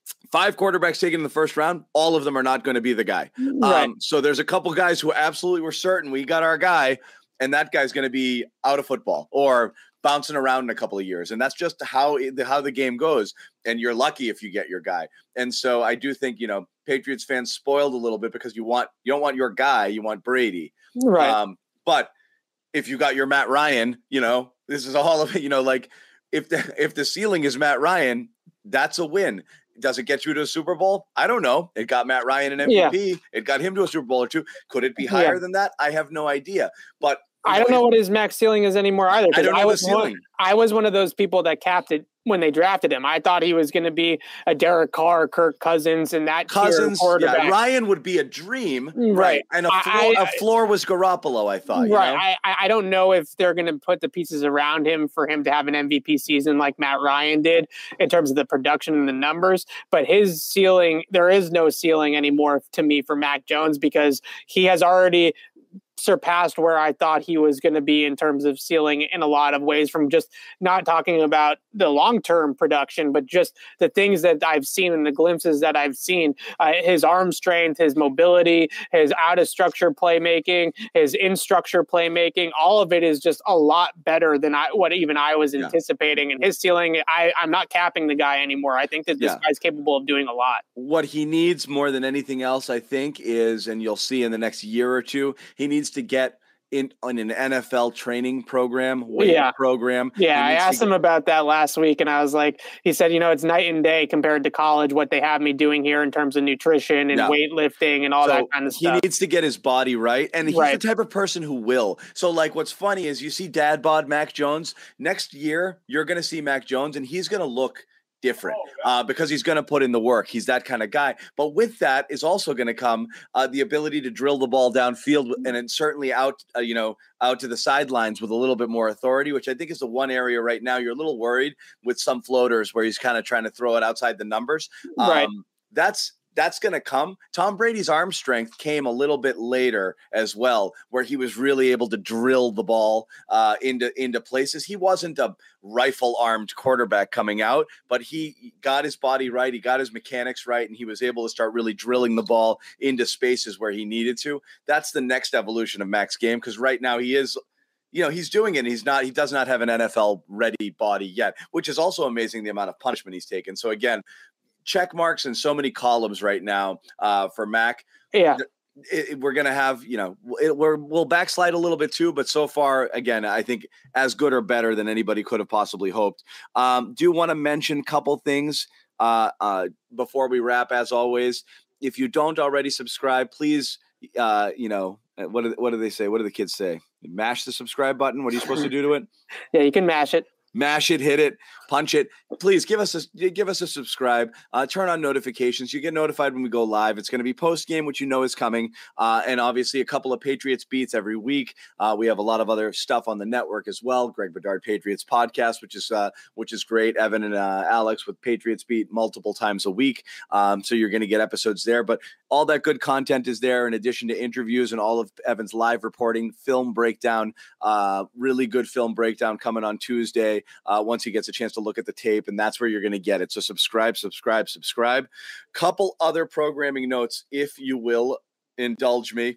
five quarterbacks taken in the first round, all of them are not going to be the guy. Right. Um, so there's a couple guys who absolutely were certain we got our guy, and that guy's going to be out of football or bouncing around in a couple of years. And that's just how it, how the game goes. And you're lucky if you get your guy. And so I do think, you know, Patriots fans spoiled a little bit because you want you don't want your guy, you want Brady. Right. Um, but if you got your Matt Ryan, you know, this is all of it, you know, like if the if the ceiling is Matt Ryan, that's a win. Does it get you to a Super Bowl? I don't know. It got Matt Ryan an M V P. Yeah. It got him to a Super Bowl or two. Could it be higher yeah. than that? I have no idea. But I don't know what his max ceiling is anymore either. I don't know I was the ceiling. One, I was one of those people that capped it when they drafted him. I thought he was going to be a Derek Carr, Kirk Cousins, and that Cousins. Yeah, Ryan would be a dream, right? right. And a floor, I, I, a floor was Garoppolo. I thought, right? You know? I, I don't know if they're going to put the pieces around him for him to have an M V P season like Matt Ryan did in terms of the production and the numbers. But his ceiling, there is no ceiling anymore to me for Mac Jones because he has already surpassed where I thought he was going to be in terms of ceiling in a lot of ways, from just not talking about the long-term production, but just the things that I've seen and the glimpses that I've seen, uh, his arm strength, his mobility, his out of structure playmaking, his in structure playmaking, all of it is just a lot better than I, what even I was yeah. anticipating. And his ceiling, I, I'm not capping the guy anymore. I think that this yeah. guy's capable of doing a lot. What he needs more than anything else, I think, is, and you'll see in the next year or two, he needs to get in on an N F L training program, weight yeah. program. Yeah, I asked him about that last week, and I was like, he said, you know, it's night and day compared to college, what they have me doing here in terms of nutrition and no. weightlifting and all so that kind of stuff. He needs to get his body right, and he's right. the type of person who will. So, like, what's funny is you see dad bod Mac Jones. Next year, you're going to see Mac Jones, and he's going to look different uh, because he's going to put in the work. He's that kind of guy. But with that is also going to come uh, the ability to drill the ball downfield and then certainly out, uh, you know, out to the sidelines with a little bit more authority, which I think is the one area right now you're a little worried with some floaters where he's kind of trying to throw it outside the numbers. Um, right. That's That's going to come. Tom Brady's arm strength came a little bit later as well, where he was really able to drill the ball uh, into into places. He wasn't a rifle-armed quarterback coming out, but he got his body right. He got his mechanics right, and he was able to start really drilling the ball into spaces where he needed to. That's the next evolution of Mac's game, because right now he is – you know, he's doing it. And he's not, he does not have an N F L ready body yet, which is also amazing, the amount of punishment he's taken. So again, check marks in so many columns right now uh, for Mac. Yeah. It, it, we're going to have, you know, it, we're, we'll backslide a little bit too, but so far, again, I think as good or better than anybody could have possibly hoped. Um, do want to mention a couple things uh, uh, before we wrap, as always. If you don't already subscribe, please, uh, you know, what do, what do they say? What do the kids say? Mash the subscribe button. What are you supposed to do to it? Yeah, you can mash it. Mash it, hit it, punch it. Please give us a give us a subscribe. Uh, turn on notifications. You get notified when we go live. It's going to be post game, which you know is coming, uh, and obviously a couple of Patriots beats every week. Uh, we have a lot of other stuff on the network as well. Greg Bedard Patriots podcast, which is uh, which is great. Evan and uh, Alex with Patriots beat multiple times a week, um, so you're going to get episodes there. But all that good content is there, in addition to interviews and all of Evan's live reporting, film breakdown, uh, really good film breakdown coming on Tuesday. Uh, once he gets a chance to look at the tape, and that's where you're going to get it. So subscribe, subscribe, subscribe. Couple other programming notes, if you will indulge me.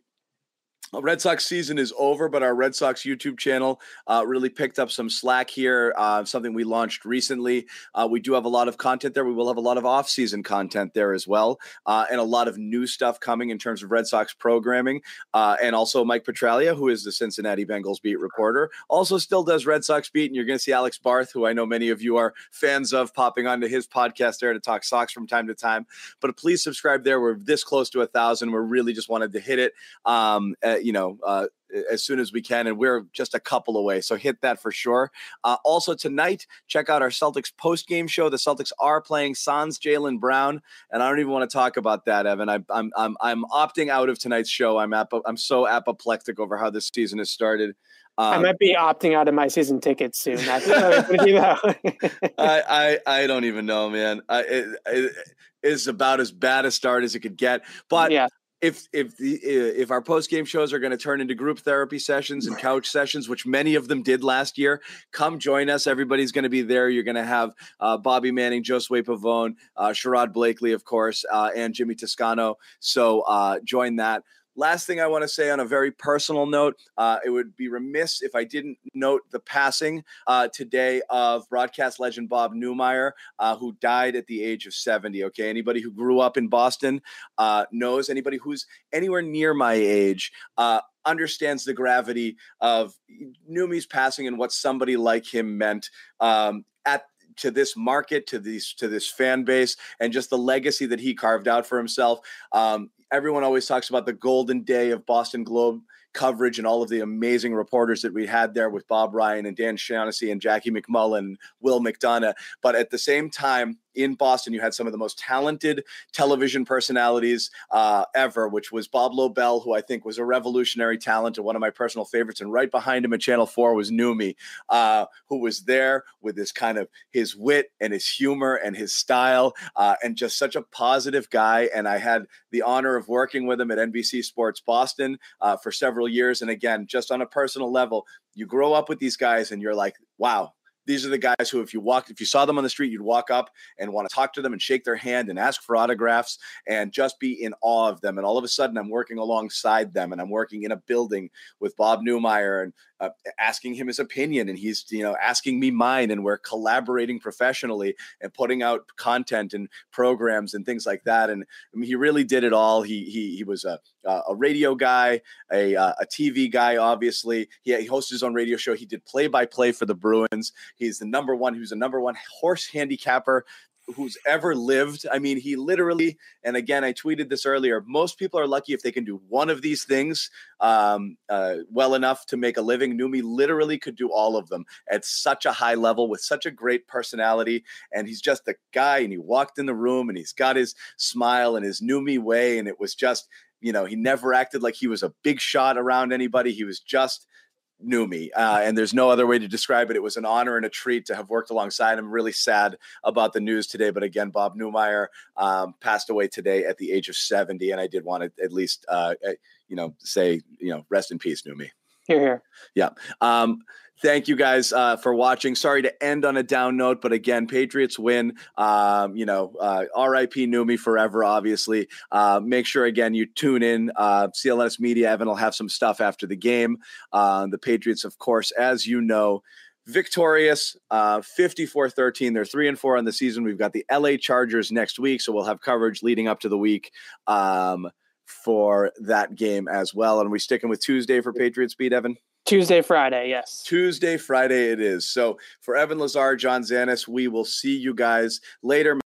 Red Sox season is over, but our Red Sox YouTube channel uh, really picked up some slack here, uh, something we launched recently. Uh, we do have a lot of content there. We will have a lot of off-season content there as well, uh, and a lot of new stuff coming in terms of Red Sox programming. Uh, and also Mike Petraglia, who is the Cincinnati Bengals beat reporter, also still does Red Sox beat. And you're going to see Alex Barth, who I know many of you are fans of, popping onto his podcast there to talk Sox from time to time. But please subscribe there. We're this close to a thousand. We're really just wanted to hit it. Um, uh, you know, uh, as soon as we can, and we're just a couple away, so hit that for sure. Uh, also tonight, check out our Celtics post-game show. The Celtics are playing Sans Jaylen Brown, and I don't even want to talk about that, Evan. I, I'm I'm I'm opting out of tonight's show. I'm ap- I'm so apoplectic over how this season has started. Um, I might be opting out of my season tickets soon. That's you know. I, I I don't even know, man. I, it, it, it's about as bad a start as it could get, but yeah. If if the if our post game shows are going to turn into group therapy sessions and couch sessions, which many of them did last year, come join us. Everybody's going to be there. You're going to have uh, Bobby Manning, Josue Pavone, uh, Sherrod Blakely, of course, uh, and Jimmy Toscano. So uh, join that. Last thing I want to say on a very personal note, uh, it would be remiss if I didn't note the passing uh, today of broadcast legend Bob Newmeyer, uh, who died at the age of seventy. Okay, anybody who grew up in Boston uh, knows. Anybody who's anywhere near my age uh, understands the gravity of Newmy's passing and what somebody like him meant um, at to this market, to these to this fan base, and just the legacy that he carved out for himself. Um, Everyone always talks about the golden day of Boston Globe coverage and all of the amazing reporters that we had there with Bob Ryan and Dan Shaughnessy and Jackie McMullen, Will McDonough. But at the same time, in Boston, you had some of the most talented television personalities uh, ever, which was Bob Lobel, who I think was a revolutionary talent and one of my personal favorites. And right behind him at Channel four was Newmy, uh, who was there with his kind of his wit and his humor and his style uh, and just such a positive guy. And I had the honor of working with him at N B C Sports Boston uh, for several years. And again, just on a personal level, you grow up with these guys and you're like, wow. These are the guys who, if you walk, if you saw them on the street, you'd walk up and want to talk to them and shake their hand and ask for autographs and just be in awe of them. And all of a sudden, I'm working alongside them, and I'm working in a building with Bob Newmeyer and uh, asking him his opinion, and he's you know asking me mine, and we're collaborating professionally and putting out content and programs and things like that. And I mean, he really did it all. He he he was a a radio guy, a a T V guy, obviously. He, he hosted his own radio show. He did play by play for the Bruins. He's the number one. He was the number one horse handicapper who's ever lived. I mean, he literally, and again, I tweeted this earlier, most people are lucky if they can do one of these things um, uh, well enough to make a living. Newmy literally could do all of them at such a high level with such a great personality. And he's just a guy, and he walked in the room and he's got his smile and his Newmy way. And it was just, you know, he never acted like he was a big shot around anybody. He was just Newmy, uh, and there's no other way to describe it. It was an honor and a treat to have worked alongside him. Really sad about the news today, but again, Bob Newmeyer um, passed away today at the age of seventy, and I did want to at least, uh, you know, say, you know, rest in peace, Newmy. Here, here. Yeah. Um, thank you guys uh, for watching. Sorry to end on a down note, but again, Patriots win. Um, you know, uh, R I P Newmy forever, obviously. Uh, make sure, again, you tune in. Uh, C L N S Media, Evan will have some stuff after the game. Uh, the Patriots, of course, as you know, victorious, uh, fifty-four thirteen. They're three and four on the season. We've got the L A Chargers next week, so we'll have coverage leading up to the week. Um, for that game as well. And are we sticking with Tuesday for Patriots beat, Evan? Tuesday, Friday, yes. Tuesday, Friday it is. So for Evan Lazar, John Zanis, we will see you guys later.